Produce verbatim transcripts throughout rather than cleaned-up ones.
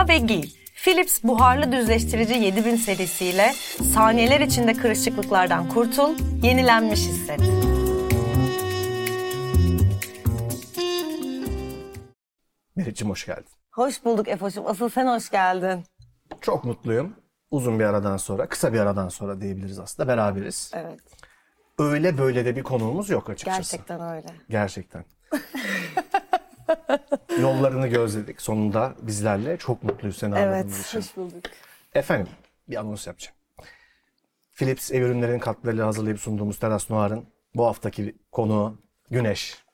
Yıka ve giy. Philips buharlı düzleştirici yedi bin serisiyle saniyeler içinde kırışıklıklardan kurtul, yenilenmiş hisset. Meriç'im hoş geldin. Hoş bulduk Efoş'um. Asıl sen hoş geldin. Çok mutluyum. Uzun bir aradan sonra, kısa bir aradan sonra diyebiliriz aslında. Beraberiz. Evet. Öyle böyle de bir konuğumuz yok açıkçası. Gerçekten öyle. Gerçekten. Yollarını gözledik sonunda bizlerle. Çok mutluyuz seni ağırladığımız Evet. için. Hoş bulduk. Efendim, bir anons yapacağım. Philips ev ürünlerinin katkılarıyla hazırlayıp sunduğumuz Terras Noir'ın bu haftaki konuğu Güneş.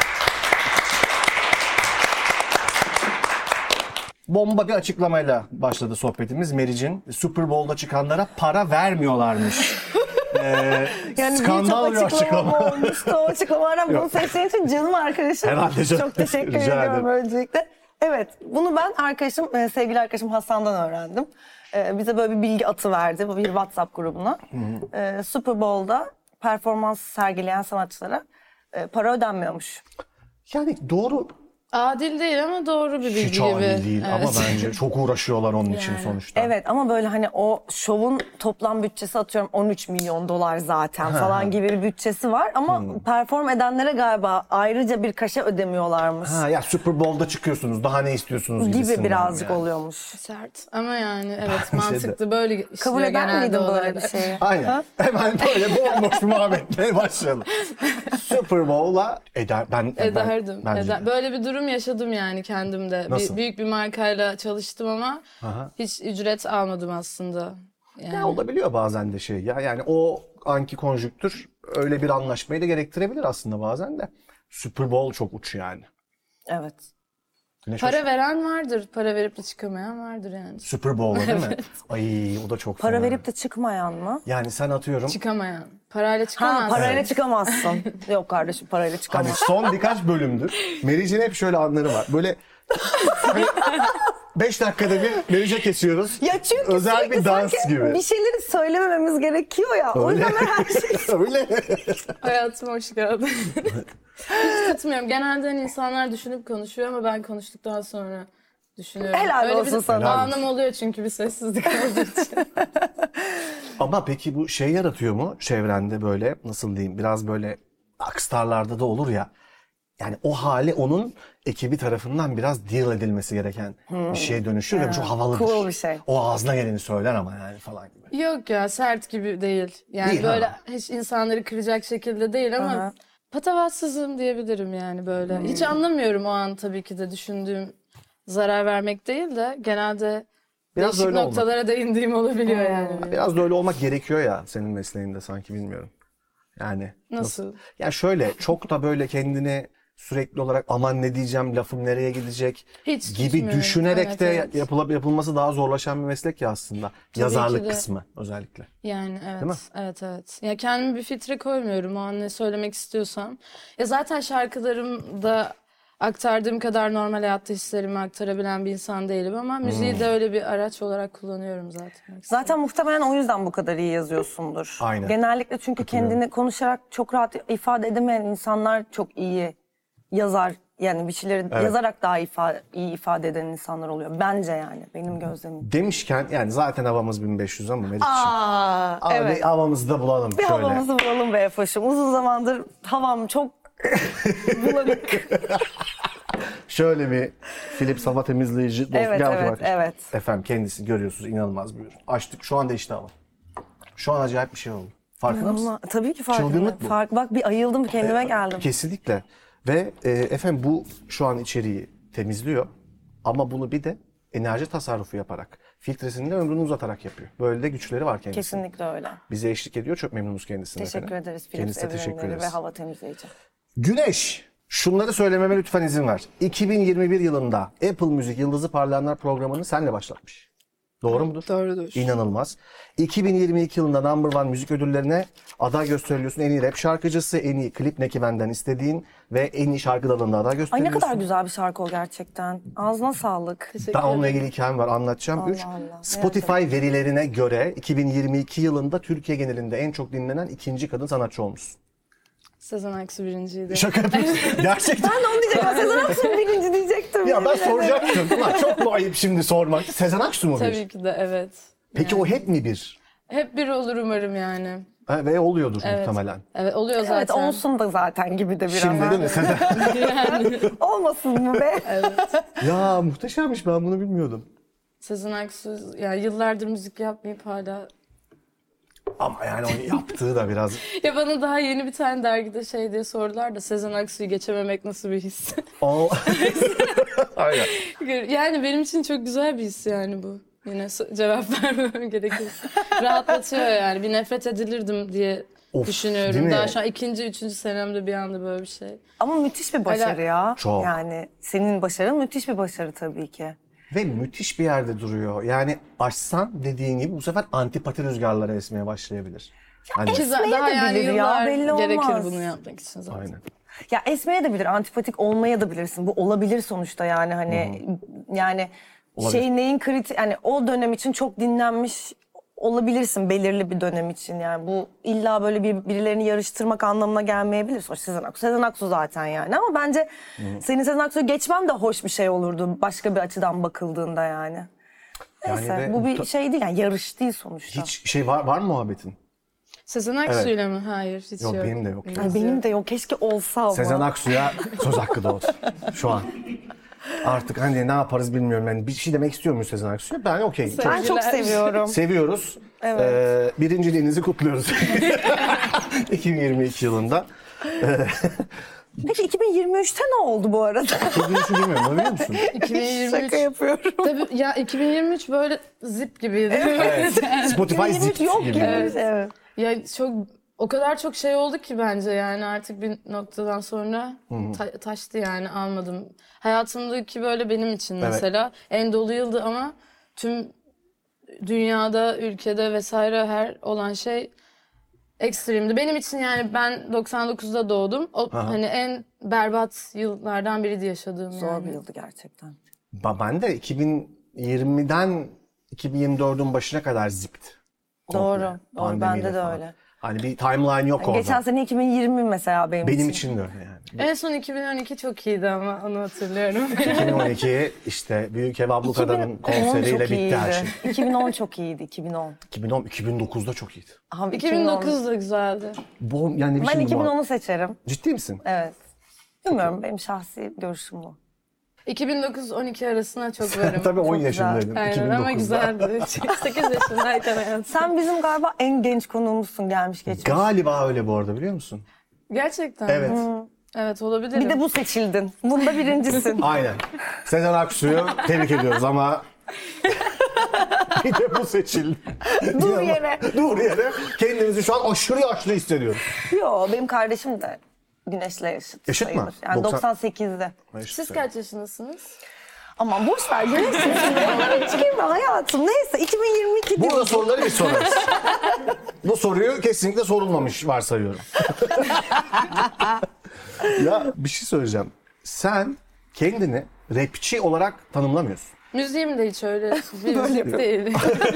Bomba bir açıklamayla başladı sohbetimiz. Meriç'in Super Bowl'da çıkanlara para vermiyorlarmış. ee, Yani skandal bir açıklama. olmuştu. O açıklamalardan bunu seçtiğin için canım arkadaşım. Herhalde canım. Çok teşekkür Rica ediyorum ederim. öncelikle. Evet, bunu ben arkadaşım, sevgili arkadaşım Hasan'dan öğrendim. Bize böyle bir bilgi atı verdi bir WhatsApp grubuna. Hı-hı. Super Bowl'da performans sergileyen sanatçılara para ödenmiyormuş. Yani doğru. Adil değil ama doğru bir bilgi Hiç gibi. adil değil Evet. ama bence çok uğraşıyorlar onun için Yani. sonuçta. Evet ama böyle hani o şovun toplam bütçesi atıyorum on üç milyon dolar zaten falan gibi bir bütçesi var. Ama hmm. perform edenlere galiba ayrıca bir kaşe ödemiyorlarmış. Ha ya Super Bowl'da çıkıyorsunuz daha ne istiyorsunuz gibi birazcık yani. oluyormuş. Sert ama yani evet mantıklı böyle işliyor. Kabul eder miydin böyle bir şeyi? Aynen. Ha? Hemen böyle bomboş muhabbetleri başlayalım. Super Bowl'la eder ben ederdim. Ben, Eder. Böyle bir durum yaşadım yani kendimde. Nasıl? Bir, büyük bir markayla çalıştım ama Aha. hiç ücret almadım aslında. Yani. Ya olabiliyor bazen de şey ya yani o anki konjüktür öyle bir anlaşmayı da gerektirebilir aslında bazen de. Super Bowl çok uç yani. Evet. Güneş para hoş. veren vardır, para verip de çıkamayan vardır yani. Super Bowl'da değil mi? Ay o da çok para fena. verip de çıkmayan mı? Yani sen atıyorum. Çıkamayan. Parayla çıkamazsın. Ha parayla evet. çıkamazsın. Yok kardeşim parayla çıkamazsın. Hani son birkaç bölümdür Meriç'in hep şöyle anları var. Böyle hani beş dakikada bir Meriç'e kesiyoruz. Ya çünkü özel bir dans gibi. Bir şeyleri söylemememiz gerekiyor ya. Öyle. O yüzden ben her şeyi... Öyle. Hayatıma hoş geldin. Hiç tutmuyorum. Genelde hani insanlar düşünüp konuşuyor ama ben konuştuktan sonra düşünüyorum. Helal Öyle olsun bir sana. anım oluyor çünkü bir sessizlik olduğu için. Ama peki bu şey yaratıyor mu çevrende böyle nasıl diyeyim biraz böyle rockstarlarda da olur ya. Yani o hali onun ekibi tarafından biraz deal edilmesi gereken hmm. bir şeye dönüşür ve bu çok havalıdır. Cool bir şey. O ağzına geleni söyler ama yani falan gibi. Yok ya sert gibi değil. Yani değil, böyle ha. hiç insanları kıracak şekilde değil ama Aha. patavatsızım diyebilirim yani böyle. Hmm. Hiç anlamıyorum o an tabii ki de düşündüğüm zarar vermek değil de genelde biraz değişik noktalara olmak. değindiğim olabiliyor hmm. yani. Biraz da öyle olmak gerekiyor ya senin mesleğinde sanki bilmiyorum. Yani nasıl? nasıl? Ya şöyle çok da böyle kendini sürekli olarak aman ne diyeceğim, lafım nereye gidecek hiç gibi düşünerek evet, de evet. yapılıp yapılması daha zorlaşan bir meslek ya aslında. Tabii Yazarlık kısmı özellikle. Yani evet. Değil mi? Evet evet. Ya kendime bir filtre koymuyorum o an ne söylemek istiyorsam. Ya zaten şarkılarımda aktardığım kadar normal hayatta hislerimi aktarabilen bir insan değilim ama müziği hmm. de öyle bir araç olarak kullanıyorum zaten. Zaten muhtemelen o yüzden bu kadar iyi yazıyorsundur. Aynen. Genellikle çünkü kendini konuşarak çok rahat ifade edemeyen insanlar çok iyi yazar. Yani bir şeyleri evet. yazarak daha ifade, iyi ifade eden insanlar oluyor. Bence yani benim gözlemim. Demişken yani zaten havamız bin beş yüz ama Meriç'ciğim. Aa, ama evet. bir havamızı da bulalım bir şöyle. Bir havamızı bulalım be Efoş'um. Uzun zamandır havam çok bulanık. Şöyle bir Philips hava temizleyici dost evet, gel evet, bak. evet. Efendim kendisi görüyorsunuz inanılmaz bir ürün. Açtık şu anda işte hava. Şu an acayip bir şey oldu. Farkında mısın? Tabii ki farkında. Çılgınlık bu. Fark, bak bir ayıldım kendime geldim. Kesinlikle. Ve e, efendim bu şu an içeriği temizliyor. Ama bunu bir de enerji tasarrufu yaparak, filtresini de ömrünü uzatarak yapıyor. Böyle de güçleri var kendisinin. Kesinlikle öyle. Bize eşlik ediyor. Çok memnunuz kendisinden. Teşekkür efendim. ederiz Philips ev ürünleri ve hava temizleyici. Güneş. Şunları söylememe lütfen izin ver. iki bin yirmi bir yılında Apple Müzik Yıldızı Parlayanlar programını senle başlatmış. Doğru mudur? Doğrudur. İnanılmaz. iki bin yirmi iki yılında Number One müzik ödüllerine aday gösteriliyorsun. En iyi rap şarkıcısı, en iyi klip Ne Ki Benden istediğin ve en iyi şarkı dalında aday gösteriliyorsun. Ay ne kadar güzel bir şarkı o gerçekten. Ağzına sağlık. Ben onunla ilgili hikayem var anlatacağım. Allah Üç, Allah. Spotify verilerine göre iki bin yirmi iki yılında Türkiye genelinde en çok dinlenen ikinci kadın sanatçı olmuşsun. Sezen Aksu birinciydi. Şaka yapıyorsun. Gerçekten. Ben de onu diyecektim. Sezen Aksu birinci diyecektim. Ya ben Yemin ederim. soracaktım. Ulan çok mu ayıp şimdi sormak? Sezen Aksu mu bir? Tabii ki de evet. Peki Yani. o hep mi bir? Hep bir olur umarım yani. Ha, ve oluyordur Evet. muhtemelen. Evet oluyor zaten. Evet olsun da zaten gibi de biraz. Şimdi ha. değil mi Sezen? Yani. Olmasın mı be? Ya muhteşemmiş, ben bunu bilmiyordum. Sezen Aksu yani yıllardır müzik yapmayıp hala. Ama yani onu yaptığı da biraz... Ya bana daha yeni bir tane dergide şey diye sordular da Sezen Aksu'yu geçememek nasıl bir his? O... Aynen. Yani benim için çok güzel bir his yani bu. Yine so- cevap vermem gerekirse. Rahatlatıyor yani. Bir nefret edilirdim diye Of, değil düşünüyorum. mi? Daha şu an ikinci, üçüncü senemde bir anda böyle bir şey. Ama müthiş bir başarı ya. Çok. Yani senin başarın müthiş bir başarı tabii ki. Ve müthiş bir yerde duruyor. Yani açsan dediğin gibi bu sefer antipati rüzgarları esmeye başlayabilir. Hani... Ki za- Esmeye daha de yani bilir ya, yıllar belli gerekir olmaz. bunu yapmak için zaten. Aynen. Ya esmeye de bilir, antipatik olmaya da bilirsin. Bu olabilir sonuçta yani hani yani Olabilir. şey neyin kritik yani o dönem için çok dinlenmiş olabilirsin belirli bir dönem için yani bu illa böyle bir birilerini yarıştırmak anlamına gelmeyebilir. Sonuçta Sezen Aksu, Sezen Aksu zaten yani ama bence senin Sezen Aksu'yu geçmen de hoş bir şey olurdu başka bir açıdan bakıldığında yani. Yani Neyse ve bu bir ta- şey değil yani yarış değil sonuçta. Hiç şey var, var mı muhabbetin? Sezen Aksu'yla mı? Hayır hiç Yok, yok. benim de yok. Ay, benim de yok keşke olsa ama. Sezen Aksu'ya söz hakkı da olsun şu an. Artık hani ne yaparız bilmiyorum. Yani bir şey demek istiyor muyuz Sezen Aksu'ya? Ben okey. Çok Ben çok Sevgiler. seviyorum. seviyoruz. Evet. Ee, birinciliğinizi kutluyoruz. iki bin yirmi iki yılında. Peki iki bin yirmi üçte ne oldu bu arada? iki bin üçü bilmiyorum, biliyor musun? iki bin yirmi üç. Şaka yapıyorum. Tabii ya iki bin yirmi üç böyle zip gibiydi. Evet. Spotify iki bin yirmi üç zip yok gibi. gibi. Evet. evet. Ya çok o kadar çok şey oldu ki bence yani artık bir noktadan sonra ta- taştı yani almadım. Hayatımdaki böyle benim için mesela en dolu yıldı ama tüm dünyada, ülkede vesaire her olan şey ekstremdi. Benim için yani ben doksan dokuzda doğdum. O hani en berbat yıllardan biriydi yaşadığım Zor yani. bir yıldı gerçekten. Ba- Ben de iki bin yirmiden iki bin yirmi dördün başına kadar zipti. Doğru. Komple. Doğru. Pandemiyle Bende de falan. öyle. Hani bir timeline yok orada. Geçen sene iki bin yirmi mesela benim, Benim için. için de öyle yani. En son iki bin on iki çok iyiydi ama onu hatırlıyorum. iki bin on iki işte Büyük Ev Ablukada'nın iki bin on konseriyle çok bitti her şey. iyiydi. iki bin on çok iyiydi. iki bin on. iki bin on, iki bin dokuzda çok iyiydi. Abi, iki bin dokuz da güzeldi. Bu yani bir Ben şey iki bin bu. onu seçerim. Ciddi misin? Evet. Bilmiyorum benim şahsi görüşüm bu. iki bin dokuz on iki arasına çok varım. Tabii on Çok yaşındaydın. Aynen ama iki bin dokuzda. güzeldi. sekiz yaşındayken hayatım. Sen bizim galiba en genç konuğumuzsun gelmiş geçmiş. Galiba öyle bu arada, biliyor musun? Gerçekten. Evet. Evet olabilir. Bir de bu seçildin. Bunda birincisin. Aynen. Sezen Aksu'yu tebrik ediyoruz ama bir de bu seçildi. Dur yere. Dur yere. Kendimizi şu an aşırı yaşlı hissediyoruz. Yo benim kardeşim de Güneş'le yaşıt Yaşıt mı? sayılır. Yani doksan doksan sekizde. Siz kaç yaşındasınız? Aman boş ver Güneş'sin şimdi. Onlara hiç girme hayatım. Neyse iki bin yirmi iki Burada diyoruz. soruları biz sorarız. Bu soruyu kesinlikle sorulmamış varsayıyorum. Ya bir şey söyleyeceğim. Sen kendini rapçi olarak tanımlamıyorsun. Müziğim de hiç öyle bir müzik değil.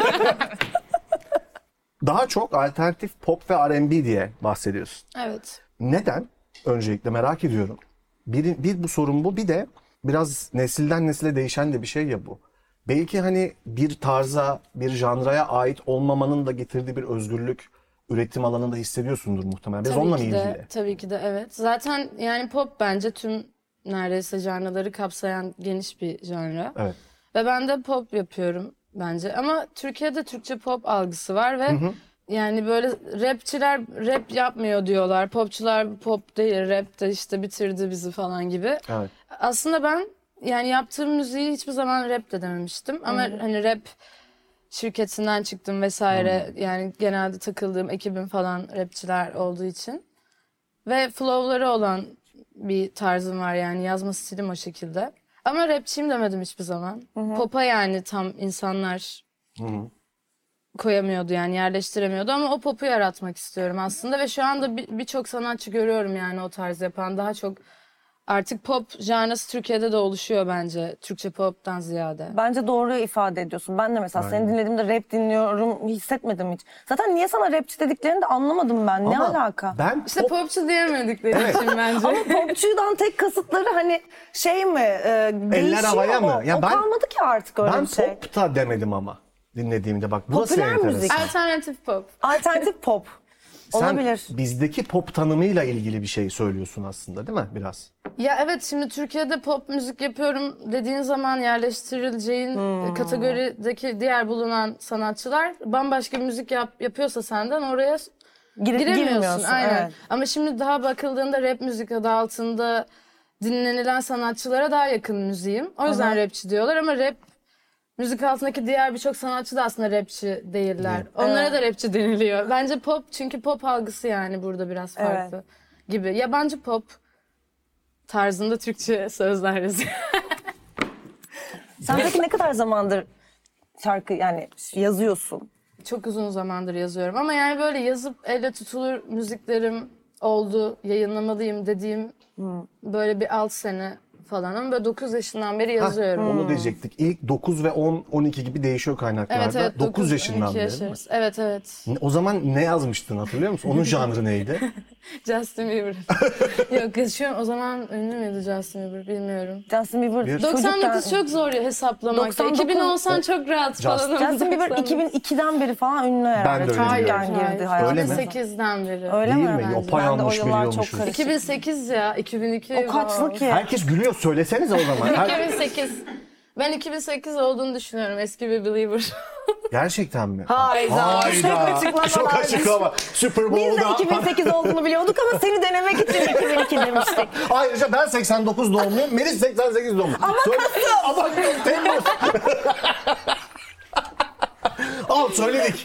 Daha çok alternatif pop ve R and B diye bahsediyorsun. Evet. Neden? Öncelikle merak ediyorum. Bir, bir bu sorun bu. Bir de biraz nesilden nesile değişen de bir şey ya bu. Belki hani bir tarza, bir janraya ait olmamanın da getirdiği bir özgürlük üretim alanında hissediyorsundur muhtemelen. Biraz onunla mı Tabii ki ilgili? de, tabii ki de evet. Zaten yani pop bence tüm neredeyse janraları kapsayan geniş bir janra. Evet. Ve ben de pop yapıyorum bence. Ama Türkiye'de Türkçe pop algısı var ve yani böyle rapçiler rap yapmıyor diyorlar. Popçular pop değil, rap de işte bitirdi bizi falan gibi. Evet. Aslında ben yani yaptığım müziği hiçbir zaman rap de dememiştim. Ama hani rap şirketinden çıktım vesaire. Yani genelde takıldığım ekibim falan rapçiler olduğu için. Ve flow'ları olan bir tarzım var yani yazma stilim o şekilde. Ama rapçiyim demedim hiçbir zaman. Pop'a yani tam insanlar koyamıyordu yani yerleştiremiyordu ama o pop'u yaratmak istiyorum aslında ve şu anda bir- birçok sanatçı görüyorum yani o tarz yapan daha çok Artık pop janrası Türkiye'de de oluşuyor bence. Türkçe pop'tan ziyade. Bence doğru ifade ediyorsun. Ben de mesela seni dinlediğimde rap dinliyorum hissetmedim hiç. Zaten niye sana rapçi dediklerini de anlamadım ben. Ne Ama alaka? Ben İşte pop- popçu diyemedikleri için bence. Ama popçudan tek kasıtları hani şey mi? E, değişiyor havaya o. mı? Ya o ben- kalmadı ki artık öyle ben bir şey. pop da demedim ama dinlediğimde bak burası Popüler enteresan. müzik. Alternatif pop. Alternatif pop. Sen Olabilir. bizdeki pop tanımıyla ilgili bir şey söylüyorsun aslında değil mi biraz? Ya evet, şimdi Türkiye'de pop müzik yapıyorum dediğin zaman yerleştirileceğin Hmm. kategorideki diğer bulunan sanatçılar bambaşka bir müzik yap, yapıyorsa senden oraya Gire- giremiyorsun. girmiyorsun, Aynen. evet. Ama şimdi daha bakıldığında rap müzik adı altında dinlenilen sanatçılara daha yakın müziğim. O yüzden rapçi diyorlar ama rap müzik altındaki diğer birçok sanatçı da aslında rapçi değiller. Değil. Onlara da rapçi deniliyor. Bence pop, çünkü pop algısı yani burada biraz farklı Evet. gibi. Yabancı pop tarzında Türkçe sözler yazıyor. Sen peki ne kadar zamandır şarkı yani yazıyorsun? Çok uzun zamandır yazıyorum ama yani böyle yazıp elle tutulur müziklerim oldu, yayınlamalıyım dediğim böyle bir altı sene falan, ama böyle dokuz yaşından beri yazıyorum. Onu diyecektik. İlk dokuz ve on on iki gibi değişiyor kaynaklarda. Evet evet. dokuz yaşından on iki beri. yaş değil mi? arası. Evet evet. O zaman ne yazmıştın hatırlıyor musun? Onun janrı neydi? Justin Bieber. Yok, yaşıyorum. O zaman ünlü müydü Justin Bieber bilmiyorum. Justin Bieber Bir- doksan dokuz çocukken- çok zor hesaplamak. doksan dokuz iki bin olsan çok rahat falan. Justin- ama Justin Bieber doksan dokuz. iki bin ikiden beri falan ünlü herhalde. Ben de öyle Hayır, biliyorum. Çocukken hayır. girdi hayatımıza. Öyle mi? iki bin sekizden beri. Öyle Değil mi? mi? Bence. Yapayalnız Ben de o yıllar çok biliyormuşuz. karışık. iki bin sekiz ya. iki bin iki. O kaçlı wow. ki? Herkes gülüyor. Söylesenize o zaman. Her- iki bin sekiz. Ben iki bin sekiz olduğunu düşünüyorum. Eski bir believer. Gerçekten mi? Hayda. Çok açıklamalar. Çok açıklama. Super Biz de Bowl'da. iki bin sekiz olduğunu biliyorduk ama seni denemek için iki bin iki demiştik. Ayrıca ben seksen dokuz doğumluyum. Melis seksen sekiz doğumlu. Ama Kasım. Ama Temmuz. Al söyledik.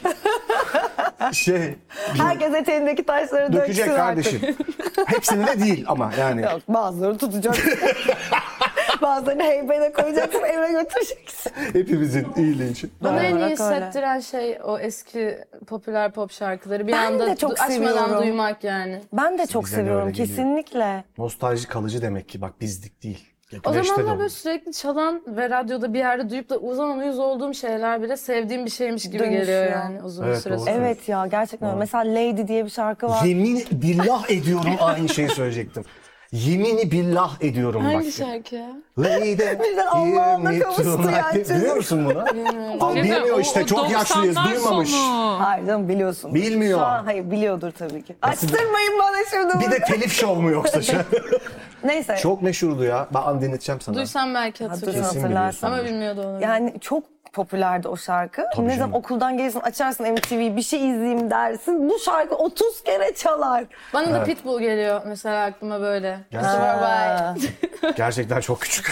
Şey Herkes eteğindeki taşları döksün dökecek kardeşim. Hepsini de değil ama yani. Yok, bazıları tutacak. Bazılarını heybene koyacaksın, eve götüreceksin. Hepimizin iyiliği için. Bana en iyi olarak öyle. hissettiren şey o eski popüler pop şarkıları bir Ben anda de çok du- açmadan seviyorum. duymak yani. Ben de çok Bize de seviyorum, öyle geliyor. kesinlikle. Nostalji kalıcı demek ki bak bizlik değil. O Güneşte de zamanlar olur. böyle sürekli çalan ve radyoda bir yerde duyup da o zaman uyuz olduğum şeyler bile sevdiğim bir şeymiş gibi Dönüşüyor. geliyor yani uzun Evet, bir süre doğru. sonra. Evet ya, gerçekten öyle. Mesela Lady diye bir şarkı var. Yemin billah ediyorum aynı şeyi söyleyecektim. Yemini billah ediyorum bak. Hangi şarkı ya? Lady, Birden Allah'ına hear me kavuştu tonight. yani çocuk. Biliyor musun bunu? Aa, bilmiyor işte çok yaşlıyız duymamış. Hayır canım, biliyorsun. Bilmiyor. Şu an hayır, biliyordur tabii ki. Açtırmayın bana şimdi Bir bunu. de telif show mu yoksa şu an? Neyse. Çok meşhurdu ya. Ben dinleteceğim sana. Duysam belki Duysan hatırlarım. Kesin hatırlarsın. Ama biliyorsun. bilmiyordu onu. Yani çok popülerdi o şarkı. Tabii ne canım. zaman okuldan gelirsin, açarsın M T V'yi, bir şey izleyeyim dersin. Bu şarkı otuz kere çalar. Bana da Pitbull geliyor mesela aklıma böyle. Gerçekten. Aa. Gerçekten çok küçük.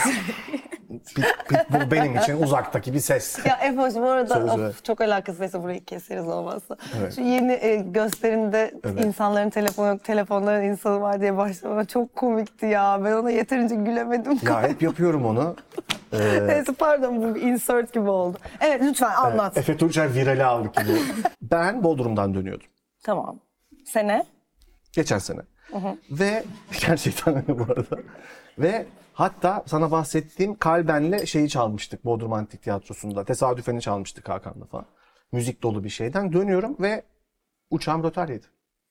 Pit- Pitbull benim için uzaktaki bir ses. Ya Efoş, bu arada Söz of, ver. çok alakası varsa burayı keseriz olmazsa. Evet. Şu yeni e, gösterimde Evet. insanların telefonu yok, telefonların insanı var diye başlama çok komikti ya. Ben ona yeterince gülemedim. Ya hep yapıyorum onu. Ee, Neyse pardon, bu bir insert gibi oldu. Evet, lütfen anlat. Efe Tunçer virali aldık gibi. Ben Bodrum'dan dönüyordum. Tamam. Sene? Geçen sene. Ve gerçekten öyle bu arada. Ve hatta sana bahsettiğim Kalben'le şeyi çalmıştık Bodrum Antik Tiyatrosu'nda. Tesadüfeni çalmıştık Hakan'la falan. Müzik dolu bir şeyden. Dönüyorum ve uçağım rötar yedi.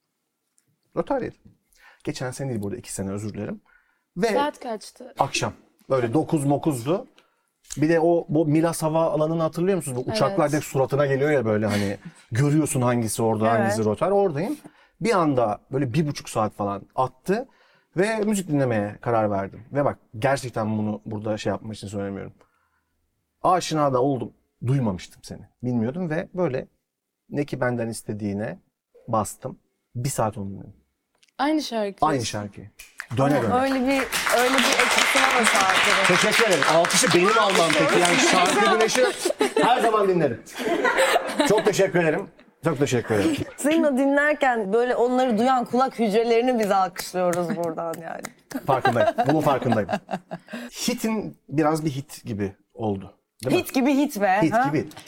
Rötar yedi. Geçen sene değil burada, iki sene özür dilerim. Ve Saat kaçtı? akşam böyle dokuz mokuzdu. Bir de o bu Milas Hava Alanı'nı hatırlıyor musunuz? Bu uçaklar direkt suratına geliyor ya böyle hani görüyorsun hangisi orada Evet. hangisi rotar. Oradayım. Bir anda böyle bir buçuk saat falan attı ve müzik dinlemeye karar verdim. Ve bak gerçekten bunu burada şey yapmak için söylemiyorum. Aşina da oldum. Duymamıştım seni. Bilmiyordum ve böyle ne ki benden istediğine bastım. Bir saat onu dinledim. Aynı şarkı. Aynı şarkıyı. Döne döne. Öyle bir öyle bir etkisi var o şarkının. Teşekkür ederim. Alkışı benim almam peki. Yani şarkı güneşi her zaman dinlerim. Çok teşekkür ederim. Çok teşekkür ederim. Senin o dinlerken böyle onları duyan kulak hücrelerini biz alkışlıyoruz buradan yani. Farkındayım. Bunun farkındayım. Hit'in biraz bir hit gibi oldu. Değil mi? Hit gibi hit be. Hit ha? gibi. Hit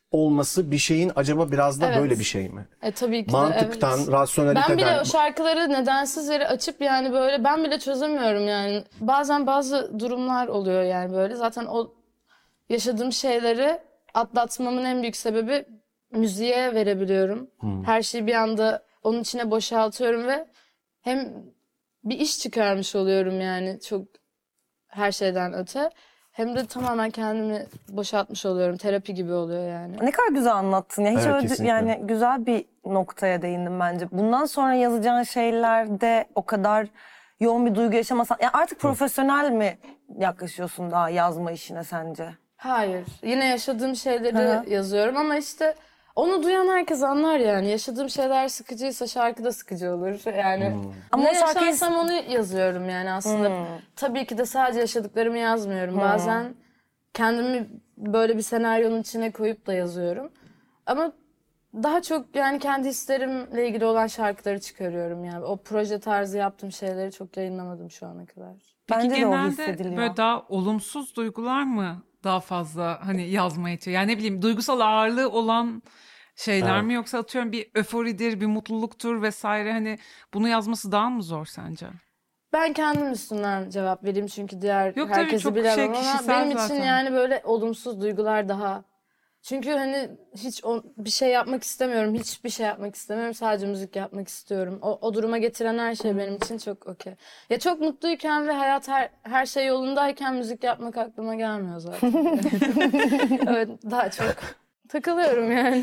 olması bir şeyin acaba biraz da Evet. böyle bir şey mi? E tabii ki de Mantıktan, evet. rasyonaliteden. Ben bile o şarkıları nedensiz yere açıp yani böyle ben bile çözemiyorum yani. Bazen bazı durumlar oluyor yani böyle. Zaten o yaşadığım şeyleri atlatmamın en büyük sebebi müziğe verebiliyorum. Hmm. Her şeyi bir anda onun içine boşaltıyorum ve hem bir iş çıkarmış oluyorum yani çok her şeyden öte. Hem de tamamen kendimi boşaltmış oluyorum. Terapi gibi oluyor yani. Ne kadar güzel anlattın ya. Hiç Evet, öyle kesinlikle. yani güzel bir noktaya değindim bence. Bundan sonra yazacağın şeylerde o kadar yoğun bir duygu yaşamasan ya artık profesyonel mi yaklaşıyorsun daha yazma işine sence? Hayır. Yine yaşadığım şeyleri Hı hı. yazıyorum ama işte onu duyan herkes anlar yani. Yaşadığım şeyler sıkıcıysa şarkı da sıkıcı olur. Yani Ama ne o şarkıyı- yaşarsam onu yazıyorum yani aslında. Tabii ki de sadece yaşadıklarımı yazmıyorum. Bazen kendimi böyle bir senaryonun içine koyup da yazıyorum. Ama daha çok yani kendi hislerimle ilgili olan şarkıları çıkarıyorum yani. O proje tarzı yaptığım şeyleri çok yayınlamadım şu ana kadar. Peki Bence de o genelde hissediliyor. böyle daha olumsuz duygular mı daha fazla hani yazmaya itiyor? Yani ne bileyim duygusal ağırlığı olan şeyler Evet. mi yoksa atıyorum bir öforidir, bir mutluluktur vesaire hani bunu yazması daha mı zor sence? Ben kendim üstünden cevap vereyim çünkü diğer Yok tabii, herkesi çok bilemem şey, ama kişisel benim için zaten. yani böyle olumsuz duygular daha. Çünkü hani hiç o, bir şey yapmak istemiyorum, hiçbir şey yapmak istemiyorum, sadece müzik yapmak istiyorum. O, o duruma getiren her şey benim için çok okey. Ya çok mutluyken ve hayat her, her şey yolundayken müzik yapmak aklıma gelmiyor zaten. Evet, daha çok takılıyorum yani.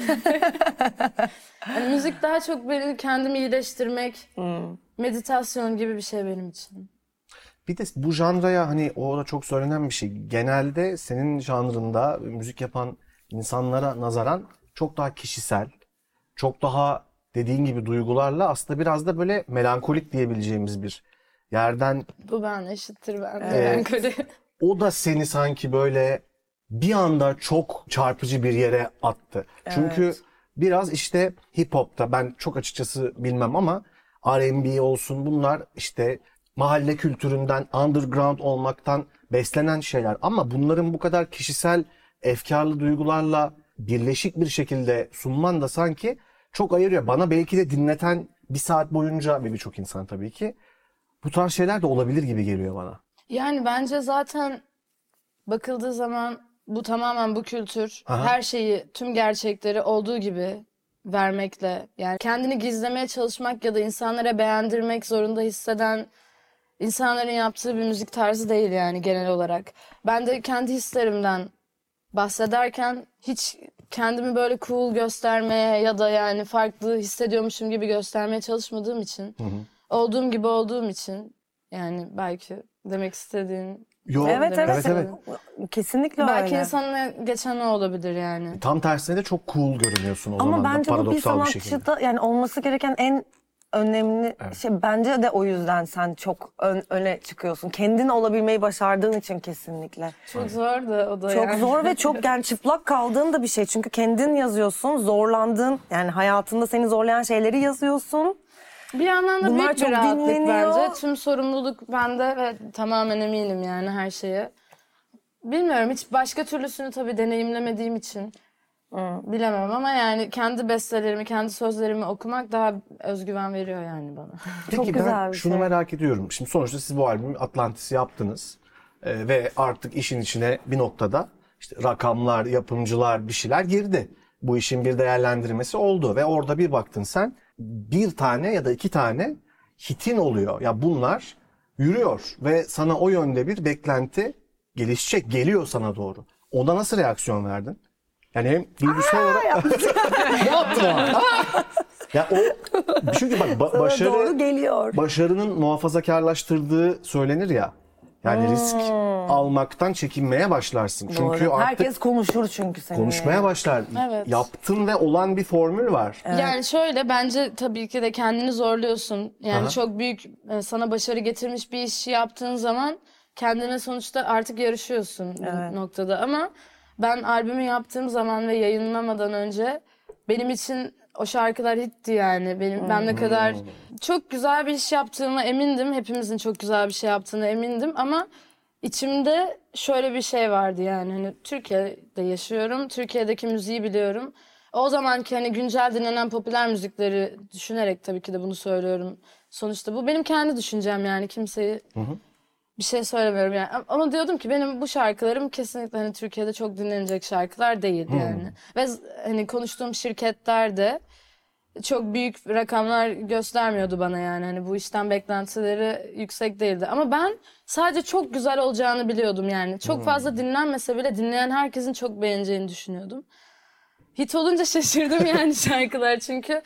Yani müzik daha çok beni kendimi iyileştirmek, meditasyon gibi bir şey benim için. Bir de bu janraya hani o da çok söylenen bir şey. Genelde senin janrında müzik yapan insanlara nazaran çok daha kişisel, çok daha dediğin gibi duygularla aslında biraz da böyle melankolik diyebileceğimiz bir yerden. Bu ben eşittir ben. Evet. Melankoli. O da seni sanki böyle bir anda çok çarpıcı bir yere attı. Çünkü biraz işte hip hop'ta ben çok açıkçası bilmem ama R and B olsun bunlar işte mahalle kültüründen, underground olmaktan beslenen şeyler. Ama bunların bu kadar kişisel, efkarlı duygularla birleşik bir şekilde sunman da sanki çok ayırıyor. Bana belki de dinleten bir saat boyunca ve birçok insan tabii ki bu tarz şeyler de olabilir gibi geliyor bana. Yani bence zaten bakıldığı zaman bu tamamen bu kültür Aha. her şeyi, tüm gerçekleri olduğu gibi vermekle yani kendini gizlemeye çalışmak ya da insanlara beğendirmek zorunda hisseden insanların yaptığı bir müzik tarzı değil yani genel olarak. Ben de kendi hislerimden bahsederken hiç kendimi böyle cool göstermeye ya da yani farklı hissediyormuşum gibi göstermeye çalışmadığım için, olduğum gibi olduğum için yani belki demek istediğin Yo, Evet evet. evet, evet. Kesinlikle belki öyle. insanına geçen o olabilir yani. Tam tersine de çok cool görünüyorsun o zaman Ama da bence bu bir paradoksal bir şekilde. sanatçıda yani olması gereken en önemli şey bence de o yüzden sen çok ön- öne çıkıyorsun. Kendin olabilmeyi başardığın için kesinlikle. Çok zor da o da Çok yani. zor ve çok yani çıplak kaldığın da bir şey. Çünkü kendin yazıyorsun, zorlandığın yani hayatında seni zorlayan şeyleri yazıyorsun. Bir yandan da Bunlar büyük çok bir rahatlık dinleniyor. bence. Tüm sorumluluk bende ve tamamen eminim yani her şeye. Bilmiyorum hiç başka türlüsünü tabii deneyimlemediğim için bilemem ama yani kendi bestelerimi, kendi sözlerimi okumak daha özgüven veriyor yani bana. Peki Çok ben güzel bir şunu şey. merak ediyorum. Şimdi sonuçta siz bu albümü Atlantis'i yaptınız. Ee, ve artık işin içine bir noktada işte rakamlar, yapımcılar bir şeyler girdi. Bu işin bir değerlendirmesi oldu ve orada bir baktın sen bir tane ya da iki tane hitin oluyor. Ya bunlar yürüyor ve sana o yönde bir beklenti gelişecek, geliyor sana doğru. Ona nasıl reaksiyon verdin? Yani hem duygusal olarak... Ne yaptın o? Ya o çünkü bak ba- Sana başarı doğru geliyor. başarının muhafazakarlaştırdığı söylenir ya. Yani risk almaktan çekinmeye başlarsın. Çünkü Doğru. artık Herkes konuşur çünkü seninle. konuşmaya başlar. Evet. Yaptın ve olan bir formül var. Yani şöyle bence tabii ki de kendini zorluyorsun. Yani Aha. çok büyük e, sana başarı getirmiş bir işi yaptığın zaman kendine sonuçta artık yarışıyorsun bu Evet. noktada. Ama ben albümü yaptığım zaman ve yayınlamadan önce benim için o şarkılar hitti yani. Benim ben ne kadar çok güzel bir iş yaptığıma emindim. Hepimizin çok güzel bir şey yaptığına emindim ama içimde şöyle bir şey vardı yani hani Türkiye'de yaşıyorum, Türkiye'deki müziği biliyorum. O zamanki hani güncel dinlenen popüler müzikleri düşünerek tabii ki de bunu söylüyorum. Sonuçta bu benim kendi düşüncem yani kimseyi bir şey söylemiyorum yani. Ama diyordum ki benim bu şarkılarım kesinlikle hani Türkiye'de çok dinlenecek şarkılar değil yani. Ve hani konuştuğum şirketler de çok büyük rakamlar göstermiyordu bana yani. Hani bu işten beklentileri yüksek değildi. Ama ben sadece çok güzel olacağını biliyordum yani. Çok fazla dinlenmese bile dinleyen herkesin çok beğeneceğini düşünüyordum. Hit olunca şaşırdım yani şarkılar çünkü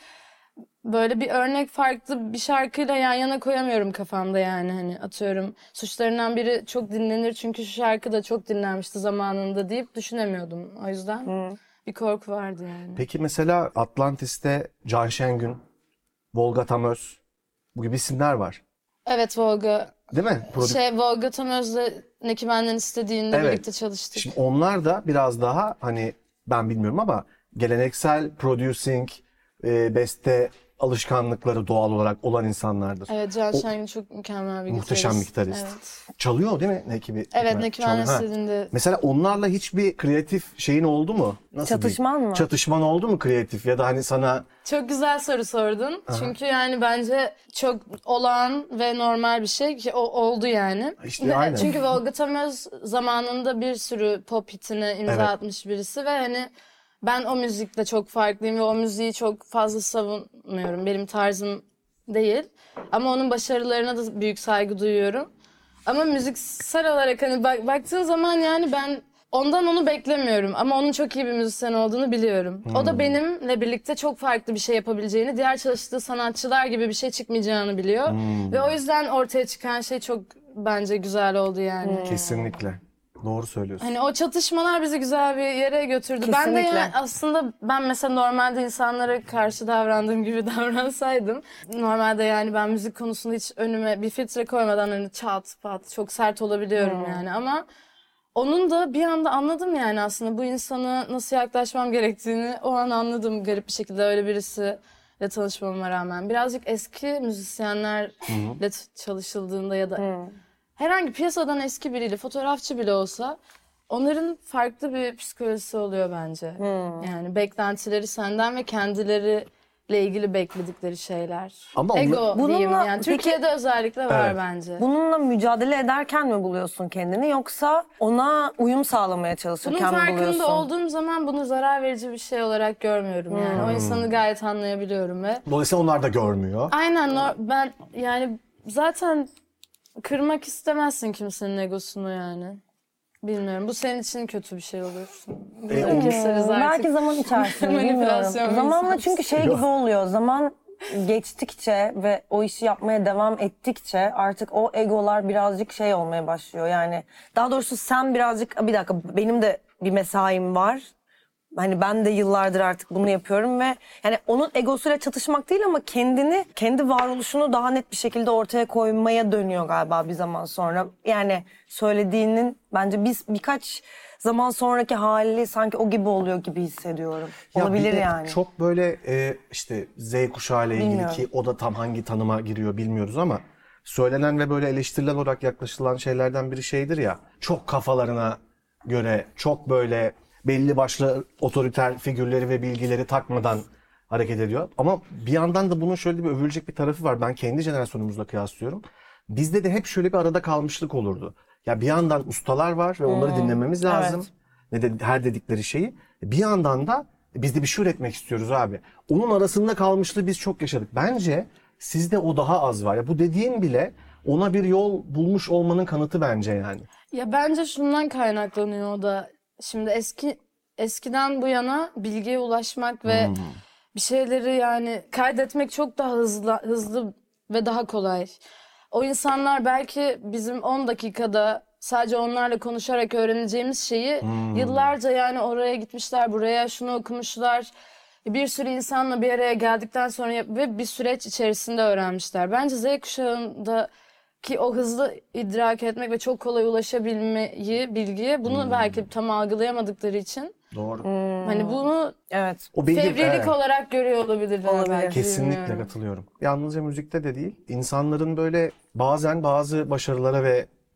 böyle bir örnek farklı bir şarkıyla yan yana koyamıyorum kafamda yani hani atıyorum suçlarından biri çok dinlenir çünkü şu şarkı da çok dinlenmişti zamanında deyip düşünemiyordum. O yüzden bir korku vardı yani. Peki mesela Atlantis'te Can Şengün, Volga Tamöz bu gibi isimler var. Evet Volga. Değil mi? Prodü- Şey Volga Tamöz'le Neki Benden istediğinde Evet. birlikte çalıştık. Şimdi onlar da biraz daha hani ben bilmiyorum ama geleneksel producing, e, beste alışkanlıkları doğal olarak olan insanlardır. Evet Can O- Şengün çok mükemmel bir Muhteşem bir gitarist. Evet, Çalıyor değil mi Neki? bir- evet Neki- Neki Benden Çalıyor. Ha. istediğinde. Mesela onlarla hiçbir kreatif şeyin oldu mu? Nasıl Çatışman diyeyim? mı? Çatışman oldu mu kreatif ya da hani sana Çok güzel soru sordun. Çünkü yani bence çok olağan ve normal bir şey ki o oldu yani. İşte Ve- aynen. Çünkü Volga Tamöz zamanında bir sürü pop hitine imza Evet. atmış birisi ve hani ben o müzikle çok farklıyım ve o müziği çok fazla savunmuyorum. Benim tarzım değil. Ama onun başarılarına da büyük saygı duyuyorum. Ama müziksel olarak hani bak, baktığın zaman yani ben ondan onu beklemiyorum. Ama onun çok iyi bir müzisyen olduğunu biliyorum. O da benimle birlikte çok farklı bir şey yapabileceğini, diğer çalıştığı sanatçılar gibi bir şey çıkmayacağını biliyor. Ve o yüzden ortaya çıkan şey çok bence güzel oldu yani. kesinlikle doğru söylüyorsun. Hani o çatışmalar bizi güzel bir yere götürdü. Ben de Kesinlikle. yani aslında ben mesela normalde insanlara karşı davrandığım gibi davransaydım. Normalde yani ben müzik konusunda hiç önüme bir filtre koymadan hani çat pat çok sert olabiliyorum yani ama onun da bir anda anladım yani aslında bu insana nasıl yaklaşmam gerektiğini o an anladım garip bir şekilde öyle birisiyle tanışmama rağmen. Birazcık eski müzisyenlerle t- çalışıldığında ya da herhangi piyasadan eski biriyle, fotoğrafçı bile olsa onların farklı bir psikolojisi oluyor bence. Yani beklentileri senden ve kendileriyle ilgili bekledikleri şeyler. Ama onlar- Ego Bununla- diyeyim yani. peki- Türkiye'de özellikle var Evet. bence. Bununla mücadele ederken mi buluyorsun kendini yoksa ona uyum sağlamaya Bunun çalışırken mi farkında buluyorsun? olduğum zaman bunu zarar verici bir şey olarak görmüyorum yani. O insanı gayet anlayabiliyorum ve Dolayısıyla onlar da görmüyor. aynen o- ben yani zaten kırmak istemezsin kimsenin egosunu yani. Bilmiyorum. Bu senin için kötü bir şey olur. Bunları o- keseriz artık. Belki zaman içerisinde Manipülasyon bilmiyorum. Zamanla meselesi. çünkü şey gibi oluyor. Zaman geçtikçe ve o işi yapmaya devam ettikçe artık o egolar birazcık şey olmaya başlıyor. Yani daha doğrusu sen birazcık bir dakika benim de bir mesaim var. Hani ben de yıllardır artık bunu yapıyorum ve yani onun egosuyla çatışmak değil ama kendini, kendi varoluşunu daha net bir şekilde ortaya koymaya dönüyor galiba bir zaman sonra. Yani söylediğinin bence biz birkaç zaman sonraki hali sanki o gibi oluyor gibi hissediyorum. Ya bir Olabilir de yani. Çok böyle e, işte Z kuşağı ile ilgili Bilmiyorum. ki o da tam hangi tanıma giriyor bilmiyoruz ama söylenen ve böyle eleştirilen olarak yaklaşılan şeylerden biri şeydir ya. Çok kafalarına göre çok böyle belli başlı otoriter figürleri ve bilgileri takmadan hareket ediyor. Ama bir yandan da bunun şöyle bir övülecek bir tarafı var. Ben kendi jenerasyonumuzla kıyaslıyorum. Bizde de hep şöyle bir arada kalmışlık olurdu. Ya bir yandan ustalar var ve onları dinlememiz lazım. Ne de her dedikleri şeyi. Bir yandan da biz de bir şey üretmek istiyoruz abi. Onun arasında kalmışlığı biz çok yaşadık. Bence sizde o daha az var. Ya bu dediğin bile ona bir yol bulmuş olmanın kanıtı bence yani. Ya bence şundan kaynaklanıyor o da. Şimdi eski eskiden bu yana bilgiye ulaşmak ve bir şeyleri yani kaydetmek çok daha hızlı hızlı ve daha kolay. O insanlar belki bizim on dakikada sadece onlarla konuşarak öğreneceğimiz şeyi yıllarca yani oraya gitmişler, buraya şunu okumuşlar. Bir sürü insanla bir araya geldikten sonra yap- ve bir süreç içerisinde öğrenmişler. Bence Z kuşağında ki o hızlı idrak etmek ve çok kolay ulaşabilmeyi, bilgiye bunu belki tam algılayamadıkları için Doğru. hani bunu Evet. O bilgi, fevrilik evet. olarak görüyor olabilirler Olabilir. belki. Kesinlikle bilmiyorum. katılıyorum. Yalnızca müzikte de değil, insanların böyle bazen bazı başarılara ve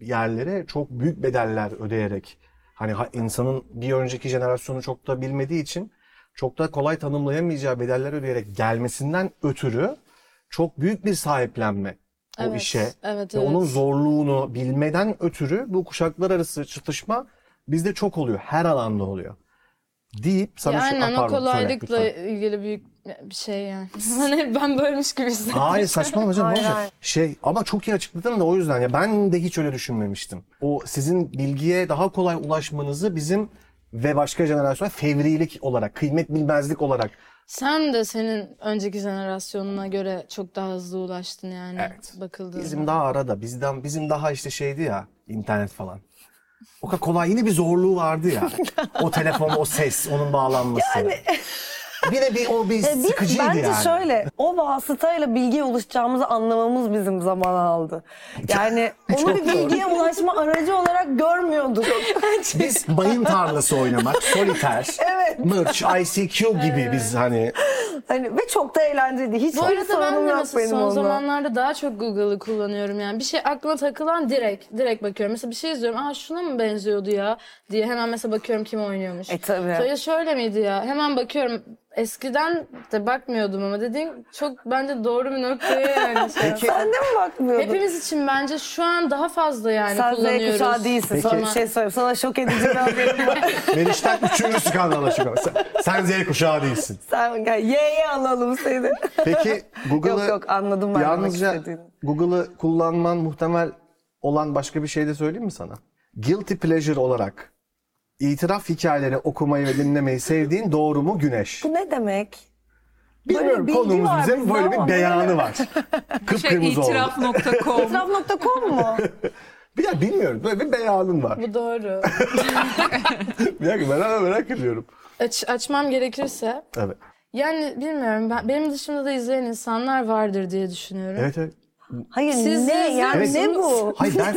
yerlere çok büyük bedeller ödeyerek, hani ha- insanın bir önceki jenerasyonu çok da bilmediği için çok da kolay tanımlayamayacağı bedeller ödeyerek gelmesinden ötürü çok büyük bir sahiplenme o Evet, işe evet, ve evet. onun zorluğunu bilmeden ötürü bu kuşaklar arası çatışma bizde çok oluyor. Her alanda oluyor. Deyip sana Ya şu- aynen Aa, o pardon, söyle kolaylıkla lütfen. ilgili büyük bir şey yani. Hani ben bölmüş gibi hissettim. Hayır saçmalama hocam. Hayır, ne olacak? hayır. Şey ama çok iyi açıkladın da o yüzden ya ben de hiç öyle düşünmemiştim. O sizin bilgiye daha kolay ulaşmanızı bizim ve başka jenerasyon fevrilik olarak, kıymet bilmezlik olarak. Sen de senin önceki jenerasyonuna göre çok daha hızlı ulaştın yani Evet. bakıldığında. Bizim daha arada, bizden bizim daha işte şeydi ya, internet falan. O kadar kolay, yine bir zorluğu vardı ya. O telefon, o ses, onun bağlanması. Yani... Bir de bir o bir E, Biz sıkıcıydı bence yani. şöyle, o vasıtayla bilgiye ulaşacağımızı anlamamız bizim zaman aldı. Yani onu bir bilgiye ulaşma aracı olarak görmüyorduk. Biz mayın tarlası oynamak, soliter, Evet. mırç, I C Q gibi biz hani... Hani ve çok da eğlenceliydi. Hiç Bu bir arada ben sorunum de yok mesela benim son onunla. zamanlarda daha çok Google'ı kullanıyorum yani. Bir şey aklıma takılan direkt, direkt bakıyorum. Mesela bir şey izliyorum, aa şuna mı benziyordu ya diye hemen mesela bakıyorum kim oynuyormuş. E, tabii. Şöyle şöyle miydi ya? Hemen bakıyorum. Eskiden de bakmıyordum ama dediğin çok bence doğru bir noktaya yani. Şey. Peki, Sen de mi bakmıyordun? Hepimiz için bence şu an daha fazla yani Sen Z kullanıyoruz. kuşağı değilsin. Peki. Sana bir şey söyleyeyim. Sana şok edici bir haberim var. Meriç'ten üçüncü skandala çıkıyor. Sen, sen Z kuşağı değilsin. Sen gel Y'ye alalım seni. Peki Google'ı... Yok yok anladım ben demek Yalnızca istediğini. Google'ı kullanman muhtemel olan başka bir şey de söyleyeyim mi sana? Guilty pleasure olarak itiraf hikayeleri okumayı ve dinlemeyi sevdiğin doğru mu Güneş? Bu ne demek? Bilmiyorum, bilgi konumuz var bizim bizde böyle bir ama beyanı böyle- var. Şey, Kıpkırmızı oldu. itiraf nokta com. itiraf nokta com mu? Bir dakika, bilmiyorum, böyle bir beyanın var. Bu doğru. Bir dakika, ben hemen merak ediyorum. Aç, açmam gerekirse. Evet. Yani bilmiyorum ben, benim dışımda da izleyen insanlar vardır diye düşünüyorum. Evet evet. Hayır Siz ne izliyor yani musunuz? ne bu? Hayır ben...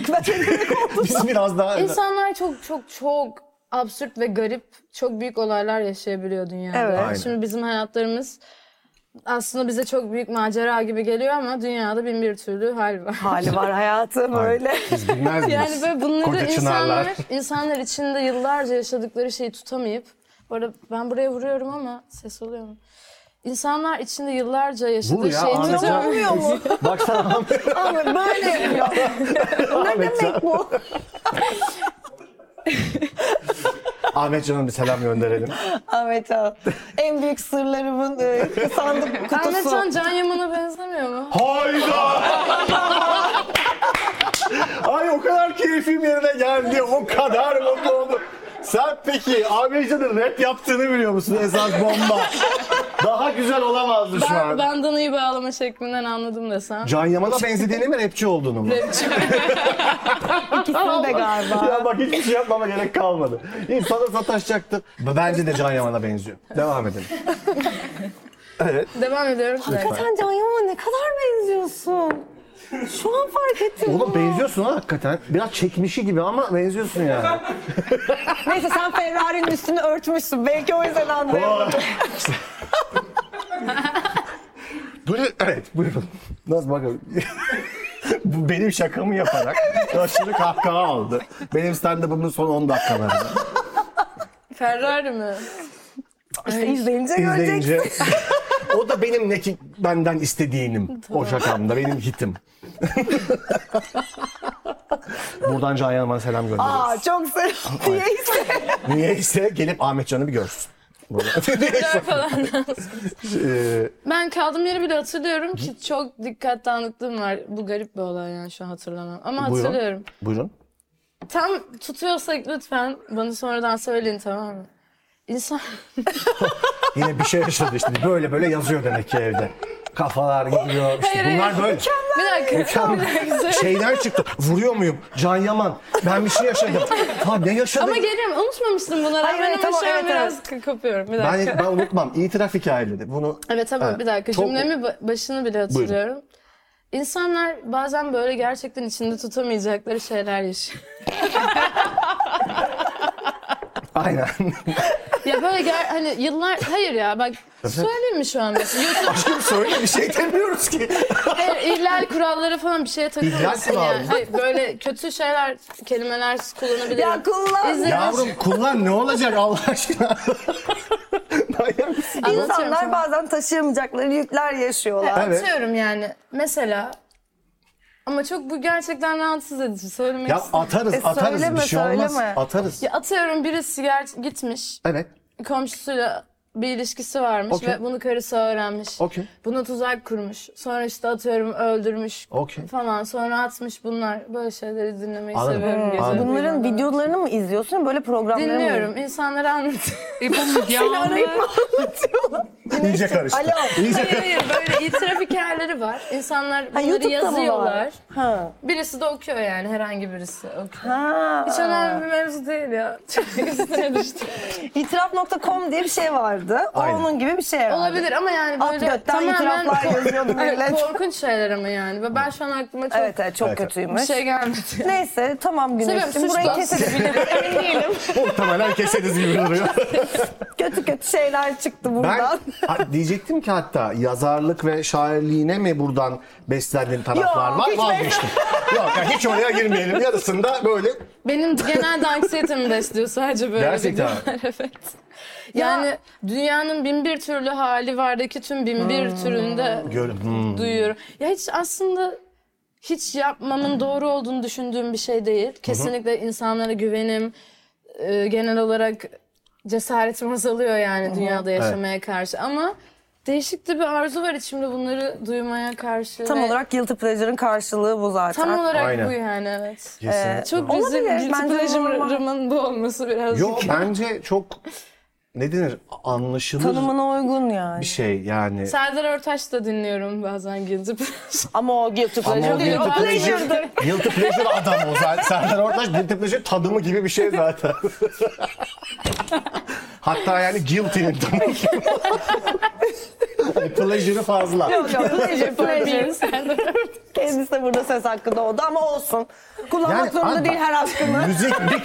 Biz biraz daha... İnsanlar çok çok çok absürt ve garip, çok büyük olaylar yaşayabiliyor dünyada. Evet. Aynen. Şimdi bizim hayatlarımız aslında bize çok büyük macera gibi geliyor ama dünyada bin bir türlü hal var. Hali var hayatı böyle. Biz bilmez miyiz? Yani böyle bunları Koca çınarlar. insanlar, insanlar içinde yıllarca yaşadıkları şeyi tutamayıp, bu arada ben buraya vuruyorum ama ses oluyor mu? İnsanlar içinde yıllarca yaşadığı Vur ya, şeyi Ahmet tutamıyor. Olmuyor mu? Baksana Ahmet. Abi böyle yapıyor. ne Ahmet demek bu? Ahmet Can'a bir selam gönderelim. Ahmet Can. En büyük sırlarımın e, sandık kutusu. Ahmetcan Can Yaman'a benzemiyor mu? Hayda! Ay o kadar keyfim yerine geldi. O kadar mutlu oldum. Sen peki Ahmet Can'ın rap yaptığını biliyor musun? Esas bomba. Daha güzel olamazdı şu Ben, an. benden iyi bağlama şeklinden anladım desem. Can Yaman'a benzediğini mi, rapçi olduğunu mu? İkisini de galiba. Ya bak hiçbir şey yapmama gerek kalmadı. İnsana sataşacaktı. Bence de Can Yaman'a benziyor. Devam edelim. Evet. Devam ediyorum. Sen Can Yaman'a ne kadar benziyorsun. Şu an fark ettim. Oğlum benziyorsun ha hakikaten. Biraz çekmişi gibi ama benziyorsun yani. Neyse sen Ferrari'nin üstünü örtmüşsün. Belki o yüzden anlayamadım. Böyle, evet buyurun. Nasıl bakalım. Bu benim şakamı yaparak aşırı kahkaha aldı. Benim stand-up'ımın son on dakikalarında. Ferrari mi? İşte izleyince göreceksin. İzleyince. O da benim ne ki benden istediğinim. O şakamda benim hitim. Buradan Can Yaman'a selam gönderiyoruz. Aa çok selam. Niyeyse. Niyeyse gelip Ahmet Can'ı bir görsün. Niyeyse. falan. Ee, Ben kaldığım yeri bile hatırlıyorum ki çok dikkat dağınıklığım var. Bu garip bir olay yani şu an hatırlamam. Ama buyurun. hatırlıyorum. Buyurun. Tam tutuyorsak lütfen bana sonradan söyleyin, tamam mı? İnsan... Yine bir şey yaşadı işte. Böyle böyle yazıyor demek ki evde. Kafalar gidiyor. İşte Hayır, bunlar hayır. böyle. Bir dakika. Bir dakika. Şeyden çıktı. Vuruyor muyum? Can Yaman. Ben bir şey yaşadım. Ha ne yaşadım? Ama geliyorum. Unutmamıştım bunları. Hayır, ben evet, ama tamam, şu an evet, biraz k- kopuyorum. Bir dakika. Ben, ben unutmam. İtiraf hikayeleri. Bunu Evet tamam, Evet. bir dakika. Çok- Cümlemi ba- başını bile hatırlıyorum. İnsanlar bazen böyle gerçekten içinde tutamayacakları şeyler yaşıyor. aynen. Ya böyle ger- hani yıllar hayır ya bak söyleyeyim mi şu an mesela YouTube Aşkım söyle, bir şey demiyoruz ki. hayır, ihlal kuralları falan bir şeye takılmasın İhlal yani. kuralı. Hayır, böyle kötü şeyler kelimeler kullanabilirim. Ya kullan. İzle- Yavrum kullan, ne olacak Allah aşkına? Manyak mısın? Anlatıyorum İnsanlar sana. bazen taşıyamayacakları yükler yaşıyorlar. Evet. Atıyorum yani mesela ama çok bu gerçekten rahatsız edici söylemek Ya istiyorum. atarız, E, atarız. söyleme, Bir şey olmaz. söyleme. Atarız. Ya atıyorum birisi ger- gitmiş Evet. komşusuyla bir ilişkisi varmış Okey. ve bunu karısı öğrenmiş. Okey. Buna tuzak kurmuş. Sonra işte atıyorum öldürmüş Okey. falan. Sonra atmış bunlar. Böyle şeyleri dinlemeyi Anladım. seviyorum. gece Anladım. Bunların uyumadan. videolarını mı izliyorsun, böyle programları mı? Dinliyorum. İnsanlara anlatıyorum. E bu Müge Anlı. İyice karıştı. Alo. İyice Hayır hayır böyle itiraf hikayeleri var. İnsanlar Ha, bunları YouTube'da mı yazıyorlar. var? Ha. Birisi de okuyor yani herhangi birisi okuyor. Ha. Hiç önemli bir mevzu değil ya. Çok üstüne düştüm. İtiraf nokta com diye bir şey vardı. O Aynen. onun gibi bir şey herhalde. Olabilir ama yani At böyle götten tamamen itiraflar yazıyordu Evet, millet. korkunç şeyler ama yani. Ve ben şu an aklıma çok Evet evet çok Evet, evet. kötüymüş. bir şey gelmedi. Neyse tamam Seviyorum, Güneş'im. Burayı suçlu. keselim. Emin değilim. muhtemelen keseriz gibi duruyor. Kötü kötü şeyler çıktı Ben buradan. ha, diyecektim ki hatta yazarlık ve şairliğine mi buradan beslendiğin taraflar Yok, var? hiç Vazgeçtim. Yok yani hiç oraya girmeyelim. Yarısında böyle Benim genelde anksiyetemi besliyor sadece böyle Gerçekten. videolar evet. Yani dünyanın bin bir türlü hali vardaki tüm bin bir türünde gör. Hmm. duyuyorum. Ya hiç aslında hiç yapmamın doğru olduğunu düşündüğüm bir şey değil. Kesinlikle insanlara güvenim, e, genel olarak cesaretim azalıyor yani dünyada yaşamaya karşı. Ama değişik de bir arzu var içimde bunları duymaya karşı. Tam ve olarak Guilty Pleasure'ın karşılığı bu zaten. tam olarak Aynen. bu yani evet. Kesinlikle. Çok Olabilir, güzel guilty bence pleasure'ımın bu olması birazcık. Yok bence çok ne denir anlaşılır Tanımına uygun yani. bir şey yani. Serdar Ortaç da dinliyorum bazen guilty pleasure. Ama o Guilty Ama Pleasure o değil. guilty O pleasure, pleasure'dır. guilty pleasure adam o zaten. Serdar Ortaç guilty pleasure tadımı gibi bir şey zaten. Hatta yani guilty'nin tadımı gibi. Hani pleasure'ı fazla. Yok yok pleasure pleasure. Serdar Kendisi de burada söz hakkı doğdu ama olsun. Kullanmak Yani zorunda abi değil her aşkını. Müzik bir...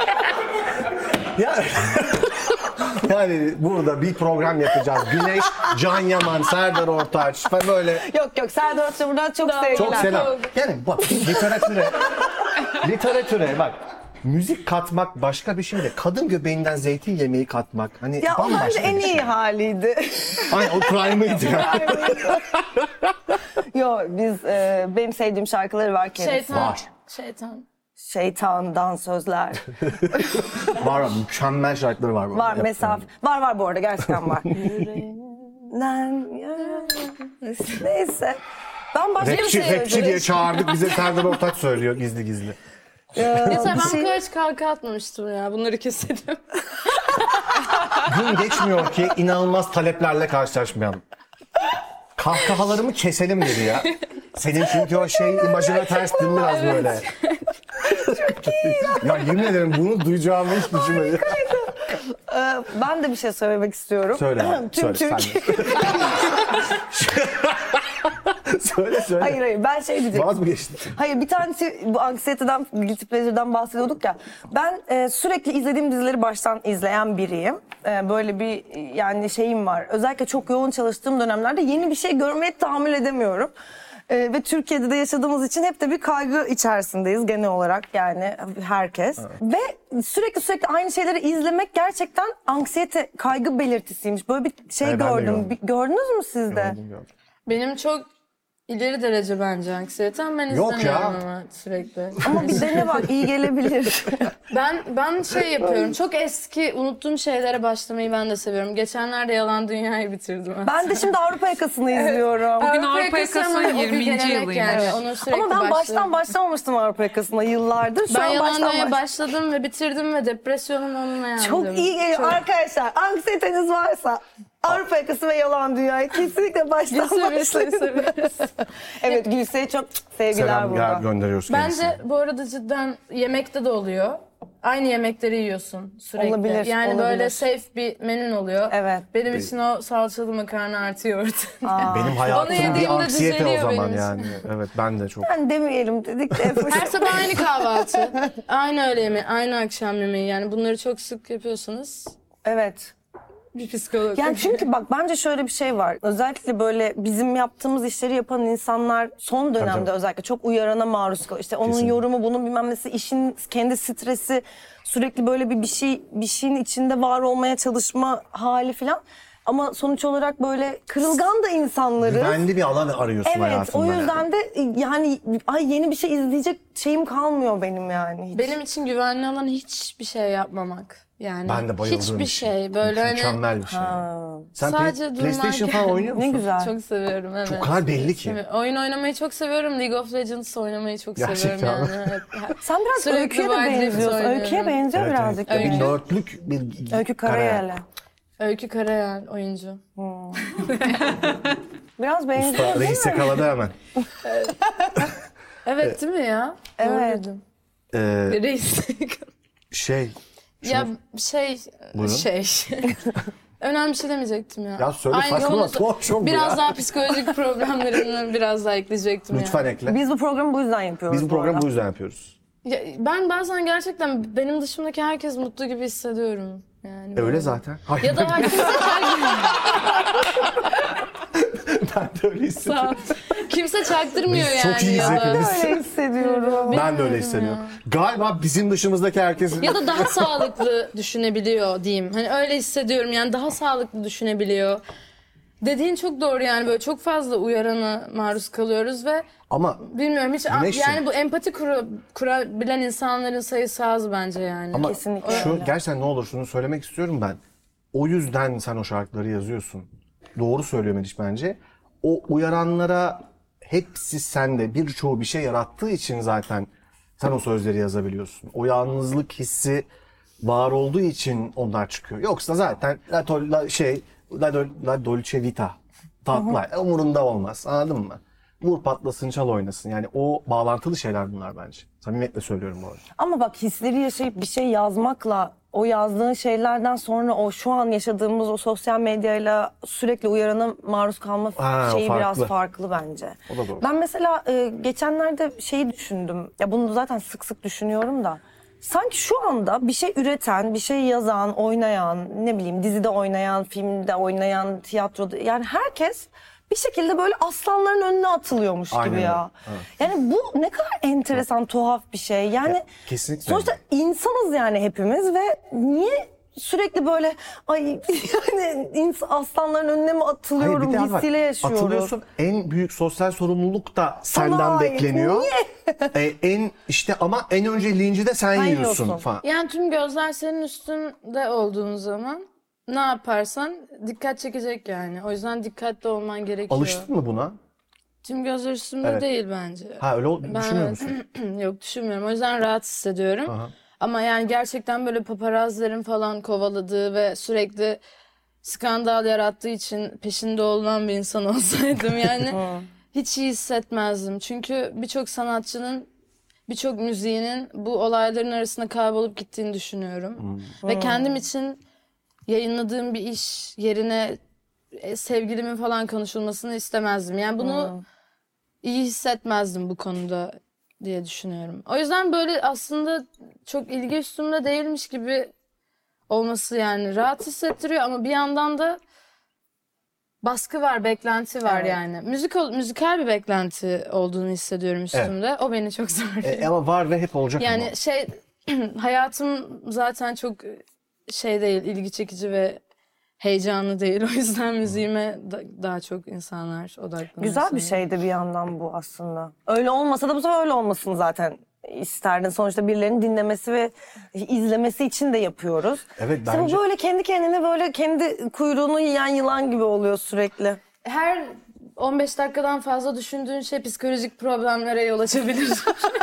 yani, yani burada bir program yapacağız. Güneş, Can Yaman, Serdar Ortaç falan böyle Yok yok Serdar Ortaç'a buradan çok Daha- sevgiler. çok selam. Yani bak literatüre, literatüre bak. Müzik katmak başka bir şey de kadın göbeğinden zeytin yemeği katmak hani Ya o bence bambaşka en bir şey. iyi haliydi. Aynen o prime'ıydı ya. Yo biz e, benim sevdiğim şarkıları var kendisi. Şeytan. Var. Şeytan. Şeytandan sözler. Var mükemmel şarkıları var. Var Yap- mesafe. Var var bu arada gerçekten var. Nen- Neyse. Ben başka bir Rapçi, şey rapçi diye çağırdık bize Serdar Ortaç söylüyor gizli gizli. Mesela ben bir bu şey- kadar hiç kalka atmamıştım ya. Bunları keselim. Gün geçmiyor ki inanılmaz taleplerle karşılaşmayalım. Kahkahalarımı keselim dedi ya. Senin çünkü o şey imajına ters değil mi biraz böyle? ya yemin ederim bunu duyacağımı hiç düşünmedim. Ee, ben de bir şey söylemek istiyorum. Söyle abi, Tüm söyle, Türkiye... söyle söyle. Hayır hayır ben şey diyecektim. Vaz mı geçtin? Hayır bir tanesi bu anksiyeteden, guilty pleasure'dan bahsediyorduk ya. Ben e, sürekli izlediğim dizileri baştan izleyen biriyim. E, böyle bir yani şeyim var. Özellikle çok yoğun çalıştığım dönemlerde yeni bir şey görmeye tahammül edemiyorum. E, ve Türkiye'de de yaşadığımız için hep de bir kaygı içerisindeyiz genel olarak yani herkes. Ve sürekli sürekli aynı şeyleri izlemek gerçekten anksiyete, kaygı belirtisiymiş. Böyle bir şey Evet, ben de gördüm. gördüm. Bir- gördünüz mü siz de? Benim çok ileri derece bence anksiyetem. Ben Yok izlemiyorum ya. ama sürekli. Ama bir dene bak iyi gelebilir. Ben ben şey yapıyorum. Çok eski unuttuğum şeylere başlamayı ben de seviyorum. Geçenlerde Yalan Dünya'yı bitirdim. Ben de şimdi Avrupa Yakası'nı izliyorum. Bugün Avrupa Yakası Yakası'nın ama o bir yirminci gelenek yılıymış. Yani. Onu sürekli Ama ben baştan başlıyorum. başlamamıştım Avrupa Yakası'na yıllardır. Şu Ben an Yalan baştan Dünya'ya baş... başladım ve bitirdim ve depresyonum onunla yandım. Çok iyi geliyor Çok- arkadaşlar. Anksiyeteniz varsa Avrupa Yakası ve Yalan Dünya'yı kesinlikle baştan Gülse başlayın. severiz. Evet Gülse'ye çok sevgiler Selam burada. gel gönderiyoruz kendisine. Bence bu arada cidden yemekte de oluyor. Aynı yemekleri yiyorsun sürekli. Olabilir, Yani olabilir. böyle safe bir menün oluyor. Evet. Benim için o salçalı makarna artı yoğurt. Benim hayatım yediğimde bir anksiyete o düzeliyor zaman benim için. yani. Evet ben de çok. Ben demeyelim dedik de. Her sabah aynı kahvaltı, aynı öğle yemeği, aynı akşam yemeği. Yani bunları çok sık yapıyorsanız Evet. bir psikolog. Yani çünkü bak bence şöyle bir şey var. Özellikle böyle bizim yaptığımız işleri yapan insanlar son dönemde tabii. özellikle çok uyarana maruz kalıyor. İşte onun Kesinlikle. yorumu, bunun bilmem nesi, işin kendi stresi, sürekli böyle bir bir şey bir şeyin içinde var olmaya çalışma hali falan. Ama sonuç olarak böyle kırılgan da insanları. Güvenli bir alan arıyorsun Evet, hayatında. o yani. yüzden de yani ay yeni bir şey izleyecek şeyim kalmıyor benim yani. Hiç. Benim için güvenli alan hiçbir şey yapmamak. Yani Ben de bayıldığım hiçbir bir şey. şey. Böyle hani Mükemmel bir şey. Sen sadece Play- durmak- PlayStation falan oynuyor musun? Ne güzel. çok seviyorum, evet. Çok kadar belli ki. Evet, oyun oynamayı çok seviyorum. League of Legends oynamayı çok Gerçekten seviyorum mi? yani. Evet. Sen biraz Sürekli Öykü'ye de Wild Rift benziyorsun. oynuyorum. Öykü'ye benziyor Evet, birazcık. evet. Öykü. Bir nörtlük bir Öykü Karayel'e. Öykü Karayel oyuncu. Biraz benziyor Usta değil reis mi? yakaladı hemen. Evet değil mi ya? Evet. Doğru dedim. Ee, Reis. şey. ya şey Buyurun. şey. Önemli bir şey demeyecektim ya. Ya söyle, Aynı saçmalama, konu- tuhaf çok bu Biraz ya. daha psikolojik problemlerini biraz daha ekleyecektim Lütfen ya. ekle. Biz bu programı bu yüzden yapıyoruz. Biz bu bu programı arada. bu yüzden yapıyoruz. Ya, ben bazen gerçekten benim dışımdaki herkes mutlu gibi hissediyorum. Yani Öyle böyle. zaten. Ya da kimse Ben de öyle hissediyorum. kimse çaktırmıyor Biz yani. çok iyiyiz ya da- hepimiz. Öyle hissediyorum. Ben de öyle hissediyorum. Galiba bizim dışımızdaki herkesin... Ya da daha sağlıklı düşünebiliyor diyeyim. Hani öyle hissediyorum yani daha sağlıklı düşünebiliyor. Dediğin çok doğru yani böyle çok fazla uyarana maruz kalıyoruz ve Ama bilmiyorum hiç Güneşciğim. yani bu empati kura, kurabilen insanların sayısı az bence yani. ama Kesinlikle şu öyle. gerçekten ne olur şunu söylemek istiyorum ben. O yüzden sen o şarkıları yazıyorsun. Doğru söylüyor Meriç bence. O uyaranlara hepsi sende birçoğu bir şey yarattığı için zaten sen o sözleri yazabiliyorsun. O yalnızlık hissi var olduğu için onlar çıkıyor. Yoksa zaten la, tol- la şey la, dol- la dolce vita tatlı umurunda olmaz. Anladın mı? Vur patlasın çal oynasın. Yani o bağlantılı şeyler bunlar bence. Samimiyetle söylüyorum bu arada. Ama bak hisleri yaşayıp bir şey yazmakla o yazdığın şeylerden sonra o şu an yaşadığımız o sosyal medyayla sürekli uyarana maruz kalma Ha, o şeyi biraz farklı. farklı bence. O da doğru. Ben mesela e, geçenlerde şeyi düşündüm. Ya bunu zaten sık sık düşünüyorum da. Sanki şu anda bir şey üreten, bir şey yazan, oynayan, ne bileyim dizide oynayan, filmde oynayan, tiyatroda yani herkes bir şekilde böyle aslanların önüne atılıyormuş Aynen gibi öyle, ya. evet. Yani bu ne kadar enteresan, tuhaf bir şey. Yani Ya, kesinlikle sonuçta insanız yani hepimiz ve niye sürekli böyle ay yani ins- aslanların önüne mi atılıyorum Hayır, bir de bak, hissiyle yaşıyoruz. atılıyorsun. En büyük sosyal sorumluluk da Sana senden ait. bekleniyor. Niye? E, en işte ama en önce linci de sen Sen yiyorsun yiyorsun. falan. Yani tüm gözler senin üstünde olduğun zaman ne yaparsan dikkat çekecek yani. O yüzden dikkatli olman gerekiyor. Alıştın mı buna? Tüm gözler üstümde Evet. değil bence. Ha öyle ol- Ben düşünüyor evet. musun? Yok düşünmüyorum. O yüzden rahat hissediyorum. Aha. Ama yani gerçekten böyle paparazzilerin falan kovaladığı ve sürekli skandal yarattığı için peşinde olunan bir insan olsaydım yani hiç iyi hissetmezdim. Çünkü birçok sanatçının, birçok müziğinin bu olayların arasında kaybolup gittiğini düşünüyorum. Ve kendim için yayınladığım bir iş yerine e, sevgilimin falan konuşulmasını istemezdim. Yani bunu iyi hissetmezdim bu konuda diye düşünüyorum. O yüzden böyle aslında çok ilgi üstümde değilmiş gibi olması yani rahat hissettiriyor ama bir yandan da baskı var, beklenti var Evet. yani. Müzik müzikal bir beklenti olduğunu hissediyorum üstümde. O beni çok zor. E, ama var ve hep olacak Yani ama. şey hayatım zaten çok şey değil, ilgi çekici ve heyecanlı değil. O yüzden müziğime da- daha çok insanlar odaklanıyor. Güzel bir şey de bir yandan bu aslında. Öyle olmasa da bu sefer öyle olmasını zaten isterdin. Sonuçta birilerinin dinlemesi ve izlemesi için de yapıyoruz. Evet, Sen bence- böyle kendi kendine böyle kendi kuyruğunu yiyen yılan gibi oluyor sürekli. Her on beş dakikadan fazla düşündüğün şey psikolojik problemlere yol açabilir.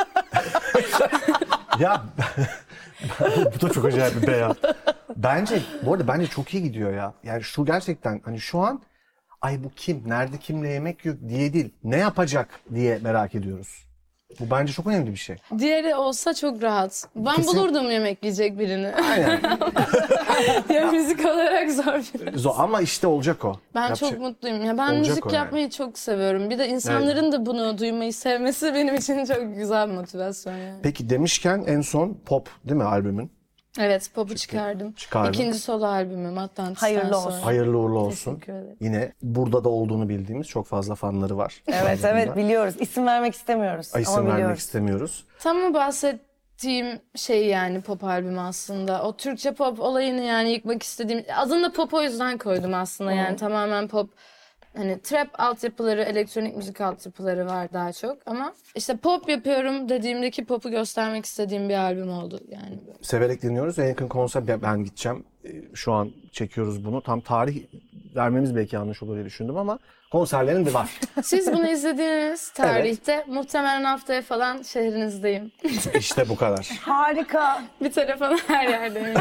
Ya bu da çok acayip bir beyan. Bence bu arada bence çok iyi gidiyor ya. Yani şu gerçekten hani şu an ay bu kim, nerede kimle yemek yok diye değil. Ne yapacak diye merak ediyoruz. Bu bence çok önemli bir şey. Diğeri olsa çok rahat. Ben Kesin- bulurdum yemek yiyecek birini. Aynen. Ya müzik olarak zor. Zor ama işte olacak o. Ben Yapacak- çok mutluyum. Ya ben Olacak müzik o yani. yapmayı çok seviyorum. Bir de insanların da bunu duymayı sevmesi benim için çok güzel bir motivasyon yani. Peki demişken en son Pop değil mi albümün? Evet, Pop'u çıkardım. Çıkardın. İkinci solo albümüm Atlantis'ten Hayırlı olsun. sonra. Hayırlı uğurlu olsun. Teşekkür ederim. Yine burada da olduğunu bildiğimiz çok fazla fanları var. Evet evet biliyoruz. İsim vermek istemiyoruz Ay, isim ama vermek biliyoruz. istemiyoruz. Tam o bahsettiğim şey yani pop albümü aslında. O Türkçe pop olayını yani yıkmak istediğim... Adını da pop o yüzden koydum aslında yani tamamen pop. Hani trap altyapıları, elektronik müzik altyapıları var daha çok ama işte pop yapıyorum dediğimdeki pop'u göstermek istediğim bir albüm oldu yani. Severek dinliyoruz. En yakın konser ben- ben gideceğim. Ee, Şu an çekiyoruz bunu. Tam tarih vermemiz belki yanlış olur diye düşündüm ama konserlerin de var. Siz bunu izlediğiniz tarihte muhtemelen haftaya falan şehrinizdeyim. İşte bu kadar. Harika. Bir telefon her yerdeyim.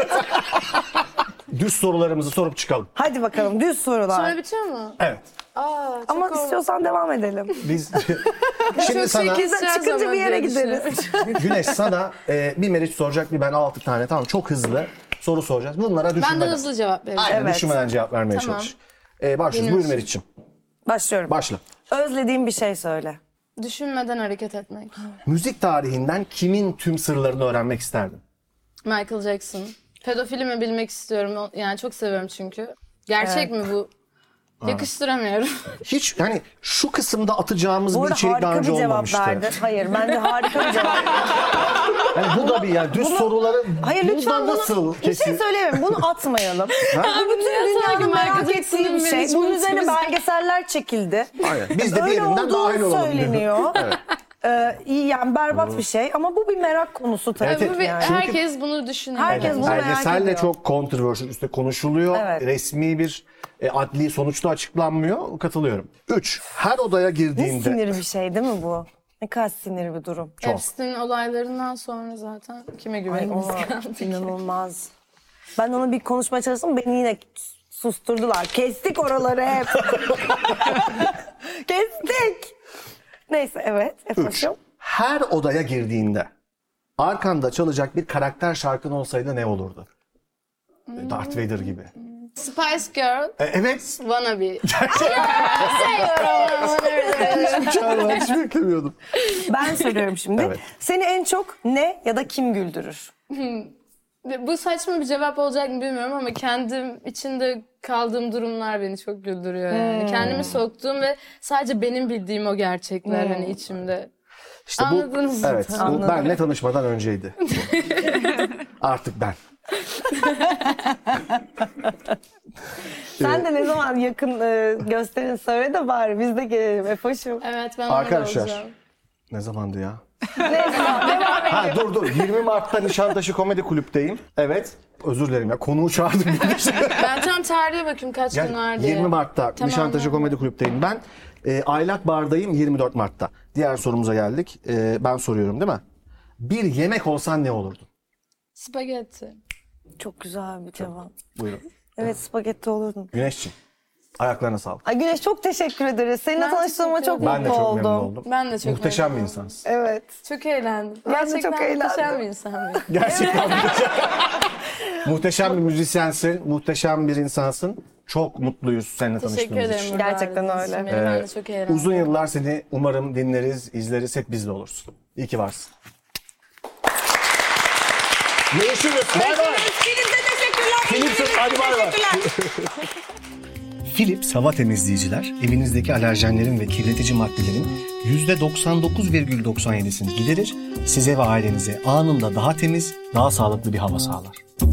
Düz sorularımızı sorup çıkalım. Hadi bakalım düz sorular. Sonra bitiyor mu? Evet. Aa, çok Ama oldu. istiyorsan devam edelim. Biz şimdi sana Gideceğiz Çıkınca ama bir yere diye gideriz. düşünüyorum. Güneş sana e, bir Meriç soracak, bir ben altı tane, tamam, çok hızlı soru soracağız. Bunlara Ben de düşünmeden. hızlı cevap vereceğim. Aynen, Evet. düşünmeden cevap vermeye Tamam. çalış. E, başlıyoruz. Benim Buyur olsun. Meriç'ciğim. Başlıyorum. Başla. Özlediğim bir şey söyle. Düşünmeden hareket etmek. Müzik tarihinden kimin tüm sırlarını öğrenmek isterdin? Michael Jackson. Pedofili mi bilmek istiyorum. O- Yani çok seviyorum çünkü. Gerçek mi bu? Yakıştıramıyorum. Hiç yani şu kısımda atacağımız Bu bir arada içerik daha harika önce bir cevap olmamıştı. verdi. Hayır bence harika bir cevap. Yani bu da bir yani düz soruları Hayır burada lütfen bunu nasıl bir şey kesin? söyleyemem. Bunu atmayalım. Bu Abi bütün niye dünyanın sanki merak Michael ettiği Jackson'ın bir şey. management Bunun üzerine bize- belgeseller çekildi. Aynen. Biz de Öyle diğerinden olduğu dahil olalım. söyleniyor. Ee, iyi yani berbat bir şey ama bu bir merak konusu tabii Evet, Bu evet. bir- yani. herkes bunu düşünüyor. Herkes bunu merak Belgesel de ediyor. çok controversial, üstte konuşuluyor. Evet. Resmi bir e, adli sonuçta açıklanmıyor. Katılıyorum. Üç. Her odaya Ne girdiğinde sinir bir şey değil mi bu? Ne kadar sinir bir durum. Çok. Epstein olaylarından sonra zaten kime Ay, güvenimiz ona kaldı? inanılmaz. Ben onu bir konuşmaya çalıştım. Beni yine susturdular. Kestik oraları hep. Kestik. Neyse evet. Üç. Efendim. Her odaya girdiğinde arkanda çalacak bir karakter şarkın olsaydı ne olurdu? Darth Vader gibi. Spice Girl, E, evet. Wannabe. Çağrı, hiç beklemiyordum. Ben söylüyorum şimdi. Evet. Seni en çok ne ya da kim güldürür? Bu saçma bir cevap olacak mı bilmiyorum ama kendim içinde kaldığım durumlar beni çok güldürüyor yani. Kendimi soktuğum ve sadece benim bildiğim o gerçekler hani içimde. İşte bu, Anladınız mı? evet, bu Anladım. benle tanışmadan önceydi. Artık ben. Sen de ne zaman yakın e, gösterin söyle de bari biz de gelelim Efoş'um. Evet ben Arkadaşlar. orada olacağım. Ne zamandı ya? Neyse devam Ha dur dur. yirmi Mart'ta Nişantaşı Komedi Kulüp'teyim. Evet. Özür dilerim ya. Konuğu çağırdım. Ben tam tarihe bakayım kaç gün var Gel, diye. yirmi Mart'ta Tamam, Nişantaşı tamam. Komedi Kulüp'teyim ben. E, Aylak Bar'dayım yirmi dört Mart'ta. Diğer sorumuza geldik. E, ben soruyorum değil mi? Bir yemek olsan ne olurdun? Spagetti. Çok güzel bir cevap. Buyurun. Evet spagetti olurdun. Güneşciğim. Ayaklarına sağlık. Ay Güneş çok teşekkür ederiz. Seninle Ben tanıştığıma teşekkür çok ederim. Ben de mutlu çok oldum. memnun oldum. Ben de çok Muhteşem bir memnun oldum. insansın. Evet. Çok eğlendim. Ben de Gerçekten çok eğlendim. muhteşem bir insan benim. Gerçekten muhteşem. Muhteşem bir müzisyensin, muhteşem bir insansın. Çok mutluyuz seninle Teşekkür tanıştığımız ederim. için. burada Gerçekten ağırladığınız öyle. için. Beni ben de çok eğlendim. Uzun yıllar seni umarım dinleriz, izleriz, hep bizle olursun. İyi ki varsın. Görüşürüz. Bay bay. Philips'e teşekkürler. Philips, hadi bay bay. Philips hava temizleyiciler evinizdeki alerjenlerin ve kirletici maddelerin yüzde doksan dokuz virgül doksan yedisini giderir, size ve ailenize anında daha temiz, daha sağlıklı bir hava sağlar.